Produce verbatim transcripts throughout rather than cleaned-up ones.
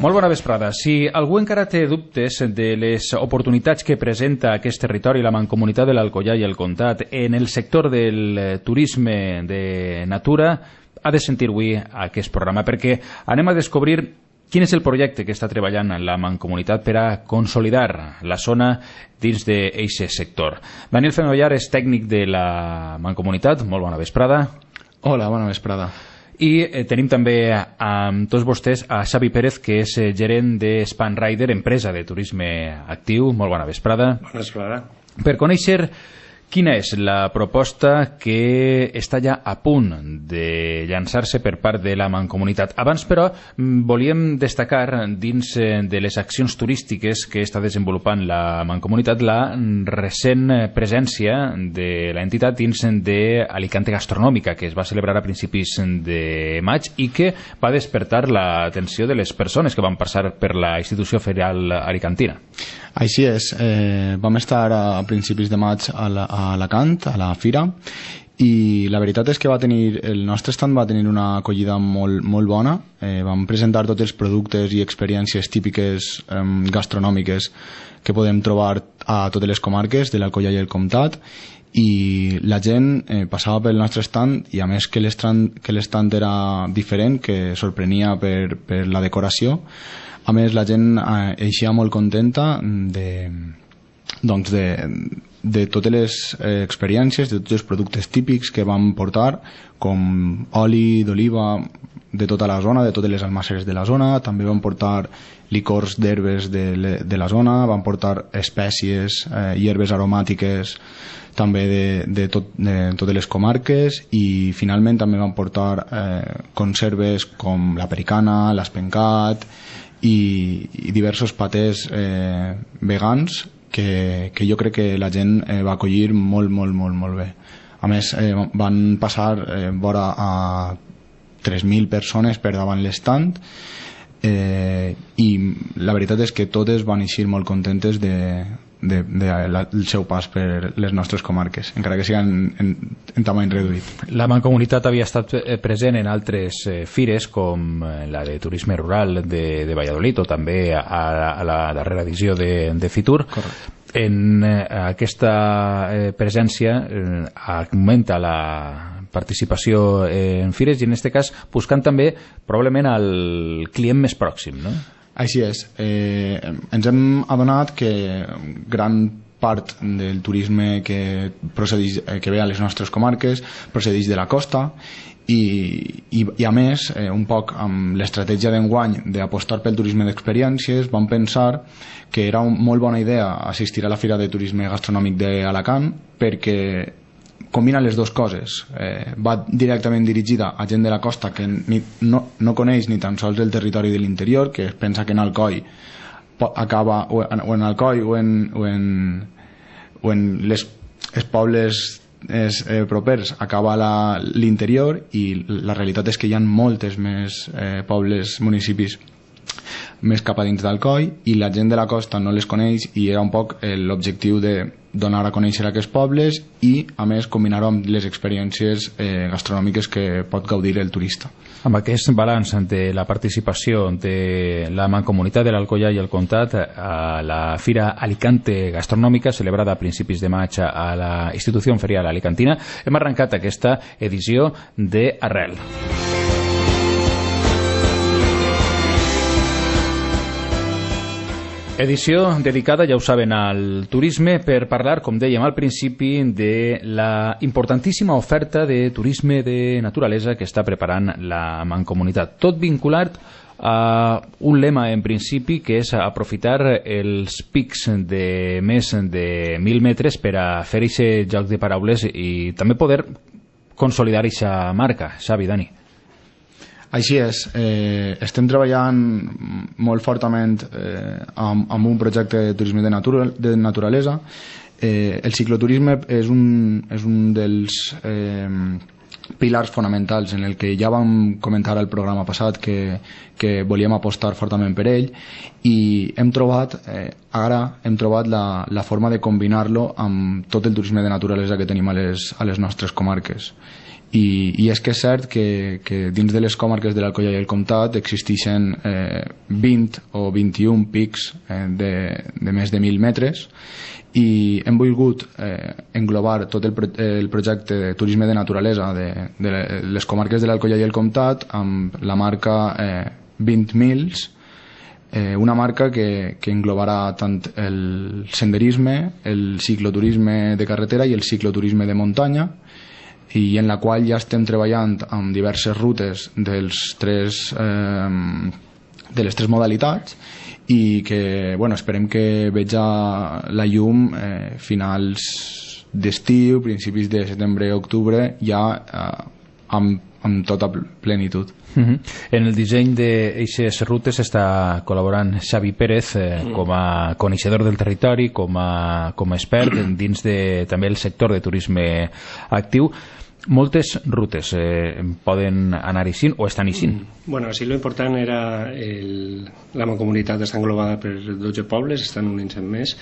Molt bona vesprada. Si algú encara té dubtes de les oportunitats que presenta aquest territori, la Mancomunitat de l'Alcoià i el Comtat, en el sector del turisme de natura, ha de sentir avui aquest programa, perquè anem a descobrir quin és el projecte que està treballant la Mancomunitat per a consolidar la zona dins d'aquest sector. Daniel Fenollar és tècnic de la Mancomunitat. Molt bona vesprada. Hola, bona vesprada. I eh, tenim també amb tots vostès a Xavi Pérez, que és eh, gerent de Span Rider, empresa de turisme actiu. Molt bona vesprada. Bona vesprada. Per conèixer quina és la proposta que està ja a punt de llançar-se per part de la Mancomunitat. Abans, però, volíem destacar dins de les accions turístiques que està desenvolupant la Mancomunitat la recent presència de l'entitat dins d'Alicante Gastronòmica, que es va celebrar a principis de maig i que va despertar l'atenció de les persones que van passar per la institució ferial alicantina. Així és, eh, vam estar a principis de maig a, la, a Alacant, a la fira, i la veritat és que va tenir, el nostre stand va tenir una acollida molt, molt bona. Eh, vam presentar tots els productes i experiències típiques eh, gastronòmiques que podem trobar a totes les comarques de l'Alcoià i el Comtat, i la gent eh, passava pel nostre stand, i a més que l'estand que l'estand era diferent, que sorprenia per, per la decoració. A més, la gent eh, eixia molt contenta de, doncs de, de totes les eh, experiències, de tots els productes típics que vam portar, com oli d'oliva de tota la zona, de totes les almàsseres de la zona. També vam portar licors d'herbes de, de la zona, vam portar espècies eh, i herbes aromàtiques també de, de, tot, de totes les comarques, i finalment també vam portar eh, conserves com la pericana, l'espencat i, i diversos patès eh, vegans que, que jo crec que la gent eh, va acollir molt, molt, molt, molt bé. A més, eh, van passar eh, vora a tres mil persones per davant l'estand, eh, i la veritat és que totes van eixir molt contentes de, de, de la, el seu pas per les nostres comarques, encara que siguin en, en, en tamany reduït. La Mancomunitat havia estat present en altres eh, fires, com la de turisme rural de, de Valladolid, o també a, a la darrera edició de, de Fitur. Correcte. En eh, aquesta eh, presència eh, augmenta la participació eh, en fires, i en aquest cas buscant també probablement el client més pròxim, no? Així és. Eh, ens hem adonat que gran part del turisme que, procedeix, que ve a les nostres comarques procedeix de la costa, i, i, i a més, eh, un poc amb l'estratègia d'enguany d'apostar pel turisme d'experiències, vam pensar que era una molt bona idea assistir a la Fira de Turisme Gastronòmic d'Alacant, perquè combina les dues coses. Eh, va directament dirigida a gent de la costa que ni, no, no coneix ni tan sols el territori de l'interior, que es pensa que en Alcoi acaba, o en, o en Alcoi o en, o en, o en les, els pobles és, eh, propers acaba l'interior, i la realitat és que hi ha moltes més eh, pobles, municipis més cap a dins d'Alcoi, i la gent de la costa no les coneix, i era un poc eh, l'objectiu de donar a conèixer aquests pobles, i a més combinar-ho amb les experiències eh, gastronòmiques que pot gaudir el turista. Amb aquest balanç de la participació de la Mancomunitat de l'Alcoià i el Comtat a la Fira Alicante Gastronòmica, celebrada a principis de maig a la Institució Ferial Alicantina, hem arrencat aquesta edició d'Arrel. Edició dedicada, ja ho saben, al turisme, per parlar, com dèiem al principi, de la importantíssima oferta de turisme de naturalesa que està preparant la Mancomunitat. Tot vinculat a un lema, en principi, que és aprofitar els pics de més de mil metres per a fer aquest joc de paraules i també poder consolidar aquesta marca. Xavi, Dani. Així és, eh, estem treballant molt fortament eh, amb, amb un projecte de turisme de, natura, de naturalesa. Eh, el cicloturisme és un, és un dels eh, pilars fonamentals en el que ja vam comentar al programa passat que, que volíem apostar fortament per ell, i hem trobat, eh, ara hem trobat la, la forma de combinar-lo amb tot el turisme de naturalesa que tenim a les, a les nostres comarques. i, i és que és cert que, que dins de les comarques de l'Alcoià i el Comtat existeixen eh, vint o vint-i-un pics eh, de, de més de mil metres, i hem volgut eh, englobar tot el, pro el projecte de turisme de naturalesa de, de les comarques de l'Alcoià i el Comtat amb la marca eh, vint mils, eh, una marca que, que englobarà tant el senderisme, el cicloturisme de carretera i el cicloturisme de muntanya, i en la qual ja estem treballant amb diverses rutes dels tres, eh, de les tres modalitats, i que bueno, esperem que veja la llum eh, finals d'estiu, principis de setembre i octubre, ja eh, amb, amb tota plenitud. Uh-huh. En el disseny d'aquestes rutes està col·laborant Xavi Pérez eh, com a coneixedor del territori, com a, com a expert dins de, també el sector de turisme actiu. Moltes rutes eh, poden anar ixint o estan ixint? Mm. Bueno, sí, lo important era el, la mancomunitat està englobada per dotze pobles, estan unint-se més,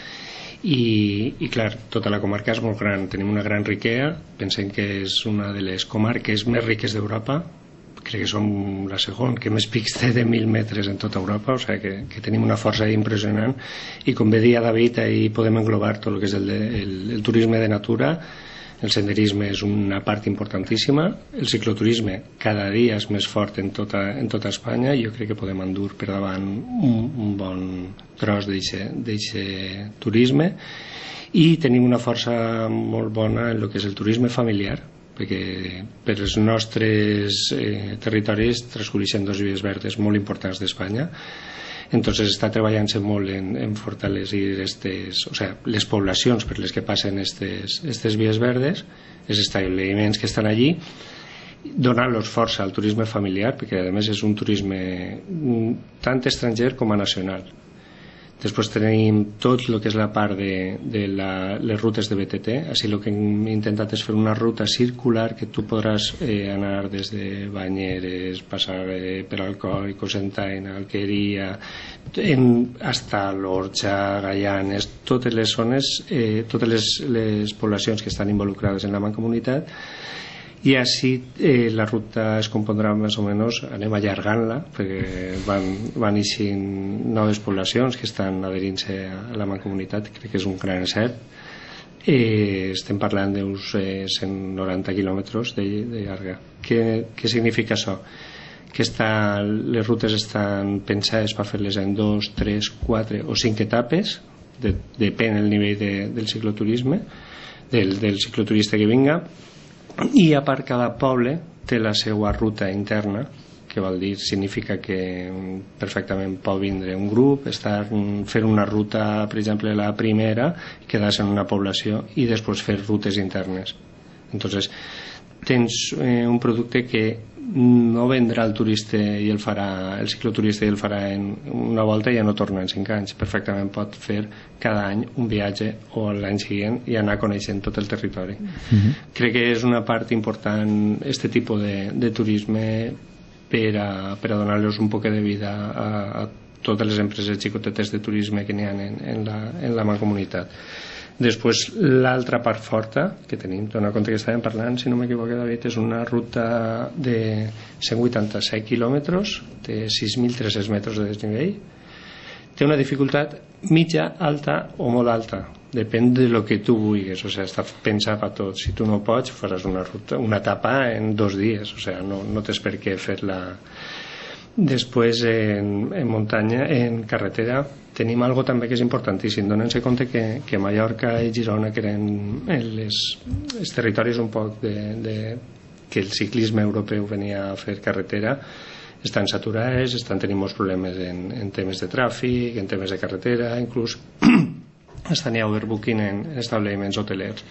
i, i clar, tota la comarca és molt gran, tenim una gran riquea, pensem que és una de les comarques més riques d'Europa, crec que som la segona que més pics té de mil metres en tota Europa, o sigui que, que tenim una força impressionant, i com bé dia David, ahí podem englobar tot el que és el, de, el, el turisme de natura. El senderisme és una part importantíssima, el cicloturisme cada dia és més fort en tota, en tota Espanya, i jo crec que podem endur per davant un, un bon tros d'aquest turisme, i tenim una força molt bona en el que és el turisme familiar, perquè per els nostres eh, territoris transcorreixen dos vies verdes molt importants d'Espanya. Entonces està treballant-se molt en, en fortalecer estes, o sea, les poblacions per les que passen estes, estes vies verdes, els establiments que estan allí, donar-los força al turisme familiar, perquè a més és un turisme tant estranger com a nacional. Després tenim tot el que és la part de, de la, les rutes de B T T. Així el que hem intentat és fer una ruta circular que tu podràs eh, anar des de Banyeres, passar eh, per Alcoi, Cocentaina, Alqueria, en, hasta l'Orxa, Gaianes, totes les zones, eh, totes les, les poblacions que estan involucrades en la mancomunitat. I així eh, la ruta es compondrà més o menys, anem allargant-la perquè van, van eixint noves poblacions que estan adherint-se a la mancomunitat, crec que és un gran encert. Eh, estem parlant d'uns eh, cent noranta quilòmetres de, de llarga. Què, què significa això? Que està, les rutes estan pensades per fer-les en dos, tres, quatre o cinc etapes, de, depèn del nivell de, del cicloturisme, del, del cicloturista que vinga, i a part cada poble té la seva ruta interna, que vol dir, significa que perfectament pot vindre un grup, estar, fer una ruta, per exemple la primera, quedar-se en una població i després fer rutes internes. Entonces tens eh, un producte que no vendrà el turista i el farà, el cicloturista i el farà en una volta i ja no torna en cinc anys. Perfectament pot fer cada any un viatge o l'any següent i anar coneixent tot el territori. Uh-huh. Crec que és una part important este tipus de, de turisme per a, per a donar-los un poc de vida a, a totes les empreses xicotetes de turisme que n'hi ha en, en, la, en la mancomunitat. Després l'altra part forta que tenim, dona compte que estàvem parlant, si no m'equivoco David, és una ruta de cent vuitanta-set quilòmetres, té sis mil tres-cents metres de desnivell, té una dificultat mitja, alta o molt alta, depèn de lo que tu vulguis, o sigui, està pensat per tot. Si tu no pots, faràs una ruta, una etapa en dos dies, o sigui, no, no tens per què fer-la. Després en, en muntanya, en carretera, tenim algo també que és importantíssim. Donen-se compte que, que Mallorca i Girona, que eren les, els territoris un poc de, de, que el ciclisme europeu venia a fer carretera, estan saturades, estan tenint molts problemes en, en temes de tràfic, en temes de carretera, inclús estan ja overbooking en establiments hotelers.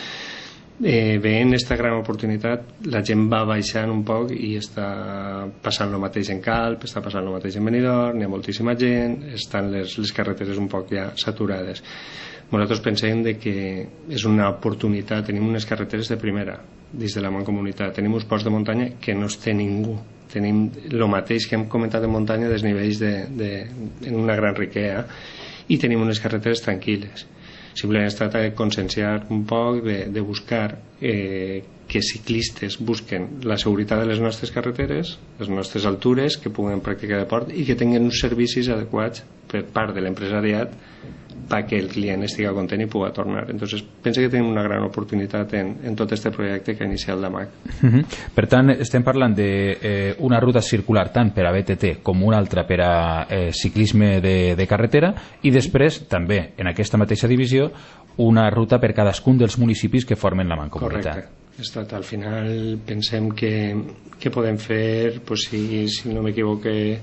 Eh, veient aquesta gran oportunitat, la gent va baixant un poc i està passant el mateix en Calp, està passant el mateix en Benidorm, hi ha moltíssima gent, estan les, les carreteres un poc ja saturades. Nosaltres pensem de que és una oportunitat, tenim unes carreteres de primera dins de la mancomunitat, tenim uns ports de muntanya que no es té ningú, tenim el mateix que hem comentat en muntanya, desnivells de, de, en una gran riquea, i tenim unes carreteres tranquil·les. Simplement es tracta de conscienciar un poc, de, de buscar eh, que ciclistes busquen la seguretat de les nostres carreteres, les nostres altures, que puguen practicar deport i que tinguin uns servicis adequats per part de l'empresariat perquè el client estigui content i pugui tornar. Entonces, penso que tenim una gran oportunitat en, en tot este projecte que ha iniciat la M A C. Uh-huh. Per tant, estem parlant d'una de, eh, ruta circular tant per a B T T com una altra per a eh, ciclisme de, de carretera, i després, també, en aquesta mateixa divisió, una ruta per cadascun dels municipis que formen la mancomunitat. Correcte. Estat, al final pensem que, que podem fer, pues, si, si no m'equivoque,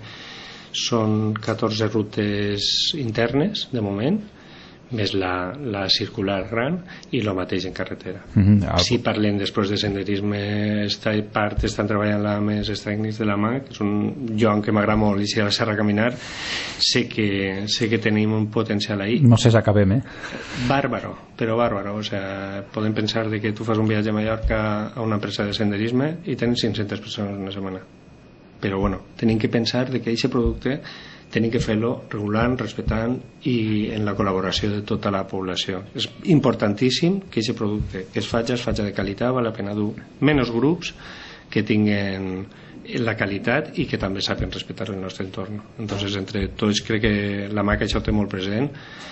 són catorze rutes internes de moment, més la, la circular gran i el mateix en carretera. Mm-hmm. Si parlem després de senderisme, esta part estan treballant amb els tècnics de la M A C, és un lloc que m'agrada molt, i si a la Serra caminar sé que, sé que tenim un potencial ahí. No sé si acabem, eh? Bàrbaro, però bàrbaro. O sea, podem pensar de que tu fas un viatge a Mallorca a una empresa de senderisme i tens cinc-centes persones una setmana. Però bueno, tenim que pensar de que aquest producte tenim que fer-lo regulant, respectant i en la col·laboració de tota la població. És importantíssim que aquest producte que es faci, es faci de qualitat, val la pena dur menys grups que tinguen la qualitat i que també sàpien respectar el nostre entorn. Entonces, entre tots crec que la M A C això té molt present,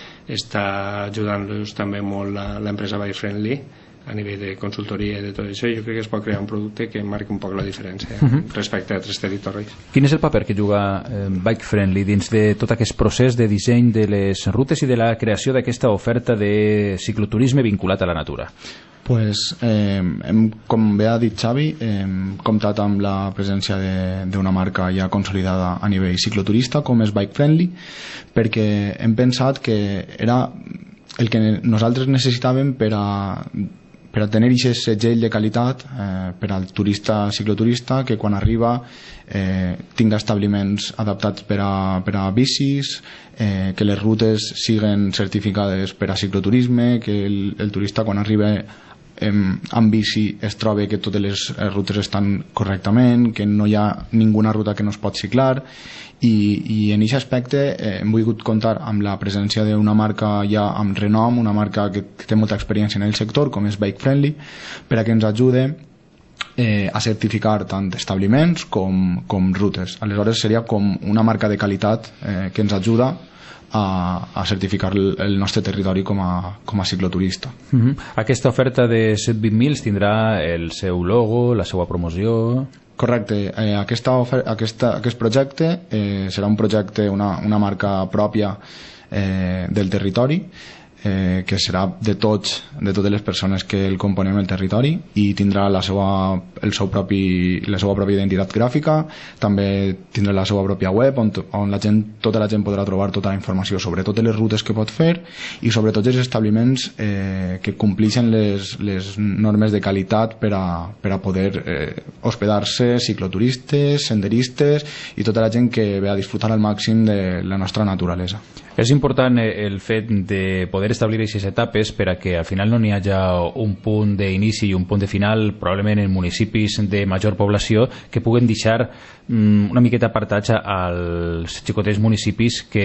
està ajudant-los també molt l'empresa Bike Friendly a nivell de consultoria i de tot això. Jo crec que es pot crear un producte que marqui un poc la diferència uh-huh. respecte a altres territoris. Quin és el paper que juga eh, Bike Friendly dins de tot aquest procés de disseny de les rutes i de la creació d'aquesta oferta de cicloturisme vinculat a la natura? Pues, eh, hem, com bé ha dit Xavi, hem comptat amb la presència d'una marca ja consolidada a nivell cicloturista com és Bike Friendly, perquè hem pensat que era el que nosaltres necessitàvem per a per a tenir aquest segell de qualitat eh, per al turista cicloturista, que quan arriba eh, tinga establiments adaptats per a, per a bicis, eh, que les rutes siguen certificades per a cicloturisme, que el, el turista quan arriba eh, amb bici es troba que totes les rutes estan correctament, que no hi ha ninguna ruta que no es pot ciclar. I, i en aquest aspecte eh, hem volgut comptar amb la presència d'una marca ja amb renom, una marca que, que té molta experiència en el sector, com és Bike Friendly, per a que ens ajude eh, a certificar tant establiments com, com rutes. Aleshores seria com una marca de qualitat eh, que ens ajuda a, a certificar el, el nostre territori com a, com a cicloturista. Uh-huh. Aquesta oferta de set vint mils tindrà el seu logo, la seva promoció... Correcte, eh, aquesta ofer- aquesta, aquest projecte eh, serà un projecte, una, una marca pròpia eh, del territori, eh, que serà de tots, de totes les persones que el componem el territori, i tindrà la seva, el seu propi, la seva pròpia identitat gràfica, també tindrà la seva pròpia web on, on la gent, tota la gent podrà trobar tota la informació sobre totes les rutes que pot fer i sobre tots els establiments eh, que complixen les, les normes de qualitat per a, per a poder eh, hospedar-se cicloturistes, senderistes i tota la gent que ve a disfrutar al màxim de la nostra naturalesa. És important el fet de poder establir aquestes etapes per a que al final no n'hi hagi un punt d'inici i un punt de final, probablement en municipis de major població, que puguen deixar una miqueta apartats als xicotets municipis que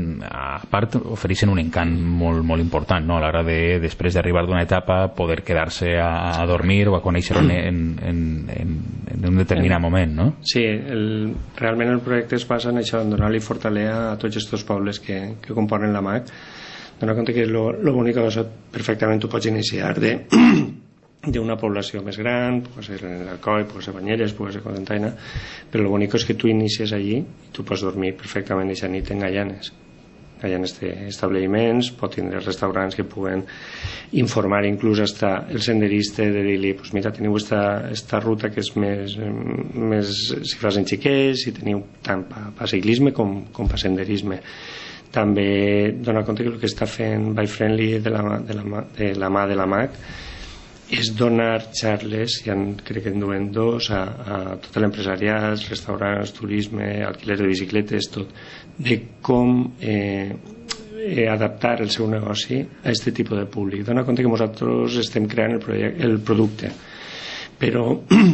a part ofereixen un encant molt, molt important, no? A l'hora de, després d'arribar d'una etapa, poder quedar-se a, a dormir o a conèixer en, en, en, en un determinat moment, no? Sí, el, realment el projecte es basa en això, en donar-li fortalesa a tots aquests pobles que, que componen la M A C. Donar compte que lo, lo bonic que perfectament tu pots iniciar de d'una població més gran, pot ser en Alcoi, pot ser Banyeres, pot ser Codentaina, però el bonic és que tu inicies allí i tu pots dormir perfectament aquesta nit en Gallanes. Gallanes té establiments, pot tindre restaurants que puguen informar inclús hasta el senderista de dir-li, pues mira, teniu esta, esta ruta que és més, més si fas en xiquets, si teniu tant pa, pa ciclisme com, com pa senderisme. També dona compte que el que està fent Bike Friendly de la, de la, de la mà de la M A C és donar xarles, ja crec que en duen dos, a, a tot l'empresariat, restaurants, turisme, alquiler de bicicletes, tot, de com eh, eh, adaptar el seu negoci a aquest tipus de públic. Dona compte que nosaltres estem creant el, projecte, el producte, però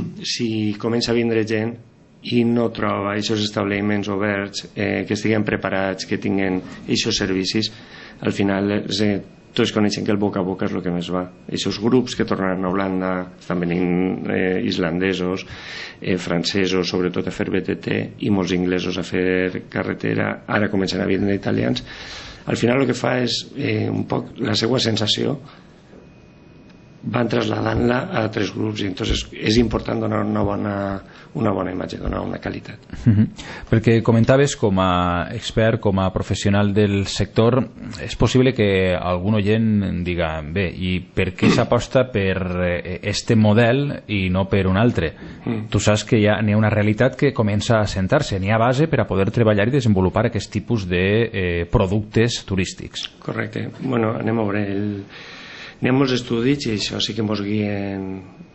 si comença a vindre gent i no troba aquests establiments oberts, eh, que estiguen preparats, que tinguin aquests servicis, al final eh, tots coneixen que el boca a boca és el que més va. Aquests grups que tornaran a Holanda, estan venint eh, islandesos, eh, francesos, sobretot a fer B T T, i molts inglesos a fer carretera, ara comencen a vindre italians. Al final el que fa és eh, un poc la seva sensació van trasladant-la a tres grups, i entonces és important donar una bona, una bona imatge, donar una qualitat. Uh-huh. Perquè comentaves, com a expert, com a professional del sector, és possible que algun oient diga, bé, i per què s'aposta per este model i no per un altre? Mm. Tu saps que hi ha, n'hi ha una realitat que comença a assentar-se, n'hi ha base per a poder treballar i desenvolupar aquest tipus de eh, productes turístics. Correcte. Bueno, anem a veure el... N'hi ha molts estudis, i això sí que ens guien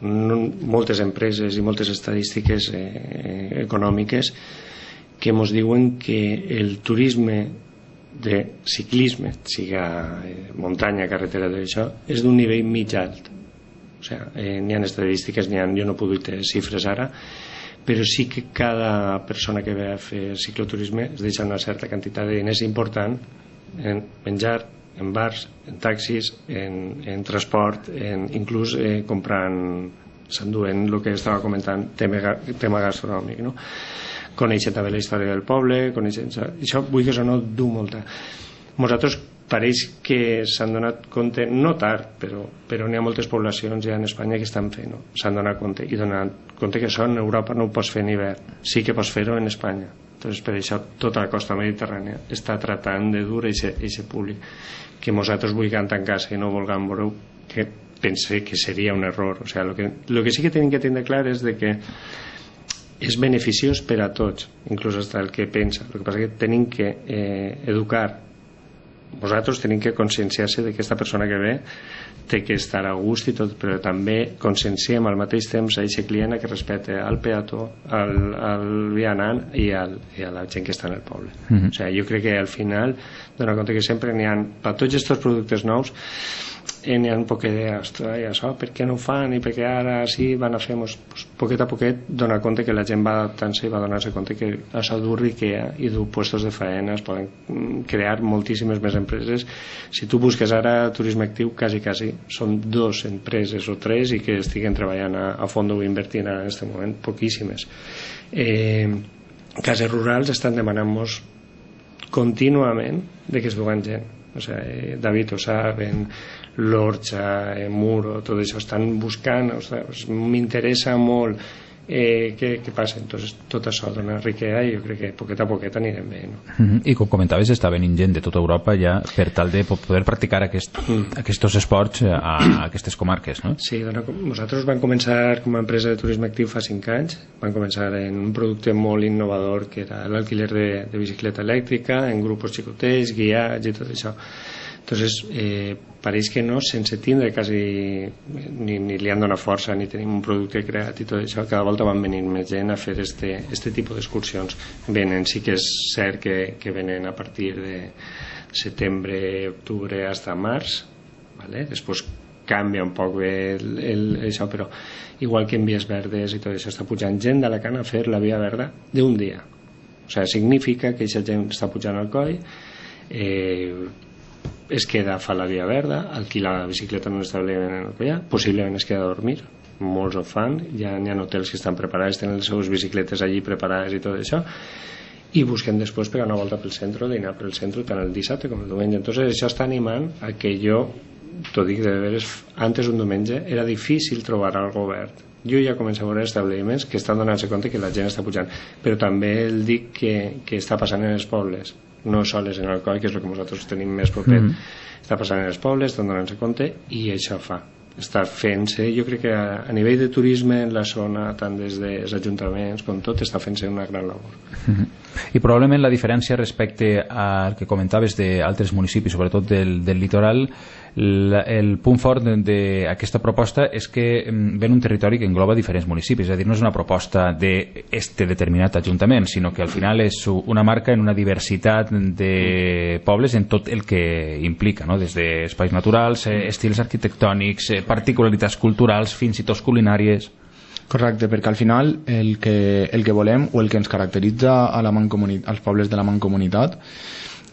moltes empreses i moltes estadístiques eh, econòmiques que ens diuen que el turisme de ciclisme, siga eh, muntanya, carretera, tot això, és d'un nivell mig alt. O sigui, eh, n'hi ha estadístiques, n'hi ha, jo no puc dir xifres ara, però sí que cada persona que ve a fer cicloturisme es deixa una certa quantitat de diners important en menjar, en bars, en taxis, en, en transport, en, inclús eh, comprant, s'enduent el que estava comentant, tema, tema gastronòmic, no? Coneixen també la història del poble, coneixen, això vull que això no du molta. Nosaltres pareix que s'han donat compte, no tard, però, però n'hi ha moltes poblacions ja en Espanya que estan fent, no? S'han donat compte, i donat compte que això en Europa no ho pots fer en hivern, sí que pots fer-ho en Espanya. Entonces, per això tota la costa mediterrània està tratant de dur aquest públic que nosaltres vulguem tancar-se i no vulguem veure, que pense que seria un error. O sigui, lo que, lo que sí que tenim que tenir clar és de que és beneficiós per a tots, inclús fins el que pensa. El que passa és que tenim que eh, educar, nosaltres tenim que conscienciar-se de que aquesta persona que ve té que estar a gust i tot, però també conscienciem al mateix temps a aquest client que respecte al peató, al, al vianant i, al, i a la gent que està en el poble. Mm-hmm. O sigui, jo crec que al final dona compte que sempre n'hi ha, per tots aquests productes nous, eh, n'hi ha un poc de, ostres, això, per què no ho fan i per què ara sí van a fer, pues, poquet a poquet dona compte que la gent va adaptant-se i va donar-se compte que això du riquea i du puestos de faena, es poden crear moltíssimes més empreses. Si tu busques ara turisme actiu, quasi, quasi són dos empreses o tres i que estiguen treballant a, a fons o invertint en aquest moment, poquíssimes. Eh, cases rurals estan demanant-nos contínuament de que es duen gent. O sigui, David ho saben, l'Orxa, eh, Muro, tot això estan buscant, o sigui, m'interessa molt eh, què, què passa. Entonces, tot això dona riquea i jo crec que poquet a poquet anirem bé, no? Mm-hmm. I com comentaves, està venint gent de tota Europa ja per tal de poder practicar aquest, mm. aquests esports a, a aquestes comarques, no? Sí, dona, nosaltres vam començar com a empresa de turisme actiu fa cinc anys, vam començar en un producte molt innovador que era l'alquiler de, de bicicleta elèctrica en grups xicotets, guiats i tot això. Entonces, eh, pareix que no, sense tindre quasi ni, ni li han donat força ni tenim un producte creat i tot això, cada volta van venir més gent a fer este, este tipus d'excursions. Venen, sí que és cert que, que venen a partir de setembre, octubre fins a març, ¿vale? Després canvia un poc el, el, això, però igual que en Vies Verdes i tot això està pujant gent d'Alacant a fer la Via Verda d'un dia. O sigui, significa que aquesta gent està pujant al coll, eh, es queda a fa la Via Verda, alquila la bicicleta en un establiment en el que hi ha, possiblement es queda a dormir, molts ho fan, ja n'hi ha hotels que estan preparats, tenen les seves bicicletes allí preparades i tot això, i busquen després pegar una volta pel centre, dinar pel centre tant el dissabte com el diumenge. Entonces això està animant a que jo, t'ho dic de veres, antes un diumenge era difícil trobar algo obert. Jo ja començo a veure establiments que estan donant-se compte que la gent està pujant, però també el dic que, que està passant en els pobles, no soles en el coll, que és el que nosaltres tenim més proper. Mm-hmm. Està passant en els pobles, estan donant-se compte i això fa, està fent-se, jo crec que a, a nivell de turisme en la zona, tant des dels ajuntaments com tot, està fent-se una gran labor. Mm-hmm. I probablement la diferència respecte al que comentaves d'altres municipis, sobretot del, del litoral, la, el punt fort d'aquesta proposta és que ven un territori que engloba diferents municipis, és a dir, no és una proposta d'este determinat ajuntament, sinó que al final és una marca en una diversitat de pobles en tot el que implica, no? Des d'espais naturals, estils arquitectònics, particularitats culturals, fins i tot culinàries. Correcte, perquè al final el que, el que volem o el que ens caracteritza a la mancomunitat, als pobles de la mancomunitat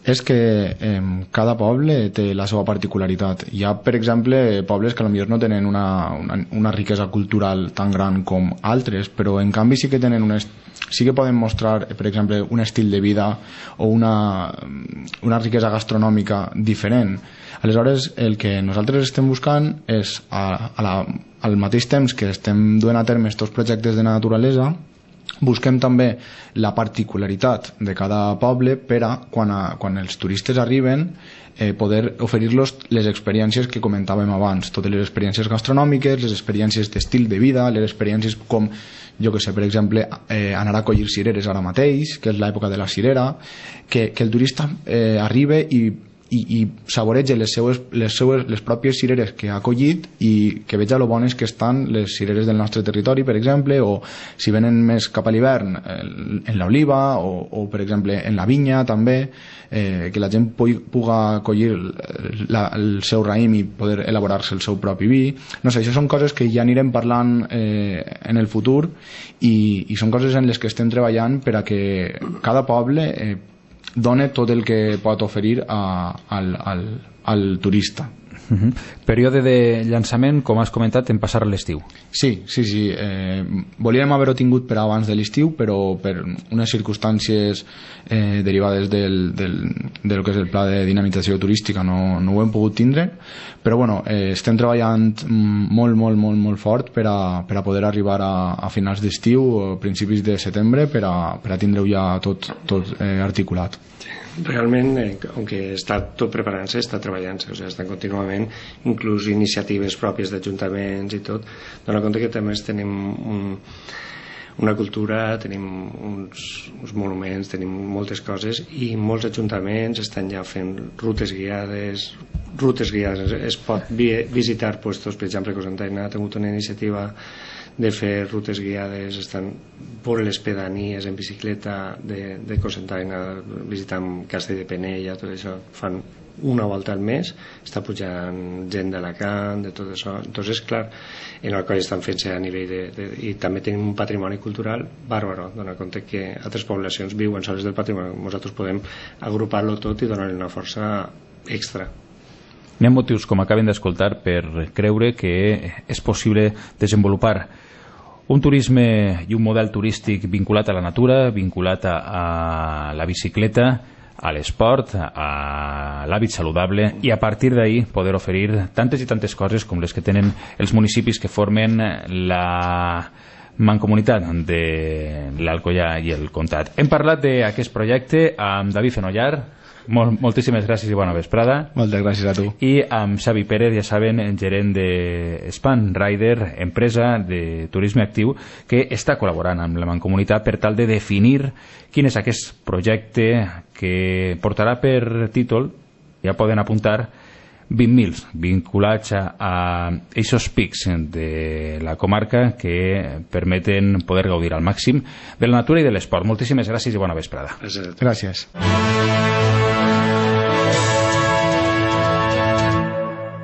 és que eh, cada poble té la seva particularitat. Hi ha, per exemple, pobles que potser no tenen una, una, una riquesa cultural tan gran com altres, però en canvi sí que tenen una, sí que poden mostrar, per exemple, un estil de vida o una, una riquesa gastronòmica diferent. Aleshores, el que nosaltres estem buscant és, a, a la, al mateix temps que estem duent a terme aquests projectes de naturalesa, busquem també la particularitat de cada poble per a, quan, a, quan els turistes arriben, eh, poder oferir-los les experiències que comentàvem abans, totes les experiències gastronòmiques, les experiències d'estil de vida, les experiències com, jo que sé, per exemple, eh, anar a collir cireres ara mateix, que és l'època de la cirera, que, que el turista eh, arriba i i, i saboreja les seues, les seues les pròpies cireres que ha collit i que veja lo bones que estan les cireres del nostre territori, per exemple, o si venen més cap a l'hivern en l'oliva o, o per exemple en la vinya també, eh, que la gent pugui, puga collir la, el seu raïm i poder elaborar-se el seu propi vi. No sé, això són coses que ja anirem parlant eh, en el futur i, i són coses en les que estem treballant per a que cada poble eh, dona tot el que pot oferir a, al, al, al turista. Uh-huh. Període de llançament, com has comentat, en passar l'estiu. Sí, sí, sí. Eh, volíem haver-ho tingut per abans de l'estiu, però per unes circumstàncies eh, derivades del, del, del que és el pla de dinamització turística no, no ho hem pogut tindre, però bueno, eh, estem treballant molt, molt, molt, molt fort per a, per a poder arribar a, a finals d'estiu o principis de setembre per a, per a tindre-ho ja tot, tot eh, articulat. Realment, eh, aunque està tot preparant-se, està treballant-se, o sigui, estan contínuament, inclús iniciatives pròpies d'ajuntaments i tot, dona compte que també tenim un, una cultura, tenim uns, uns monuments, tenim moltes coses i molts ajuntaments estan ja fent rutes guiades, rutes guiades, es pot vi visitar puestos, per exemple, Cocentaina ha tingut una iniciativa de fer rutes guiades, estan per les pedanies en bicicleta de, de Cocentaina, visitant Castell de Penella, tot això, fan una volta al mes, està pujant gent d'Alacant, de tot això. Entonces, clar, en el coll estan fent-se a nivell de, de... i també tenim un patrimoni cultural bàrbaro, dona compte que altres poblacions viuen soles del patrimoni, nosaltres podem agrupar-lo tot i donar-li una força extra. Hi ha motius, com acaben d'escoltar, per creure que és possible desenvolupar un turisme i un model turístic vinculat a la natura, vinculat a, a la bicicleta, a l'esport, a l'hàbit saludable i a partir d'ahí poder oferir tantes i tantes coses com les que tenen els municipis que formen la mancomunitat de l'Alcoià i el Comtat. Hem parlat d'aquest projecte amb David Fenollar. Mol, moltíssimes gràcies i bona vesprada. Moltes gràcies a tu. I amb Xavi Pérez, ja saben, gerent de Span Rider, empresa de turisme actiu que està col·laborant amb la Mancomunitat per tal de definir quin és aquest projecte que portarà per títol, ja poden apuntar, vint mils vinculats a aquests pics de la comarca que permeten poder gaudir al màxim de la natura i de l'esport. Moltíssimes gràcies i bona vesprada. Gràcies. Gràcies.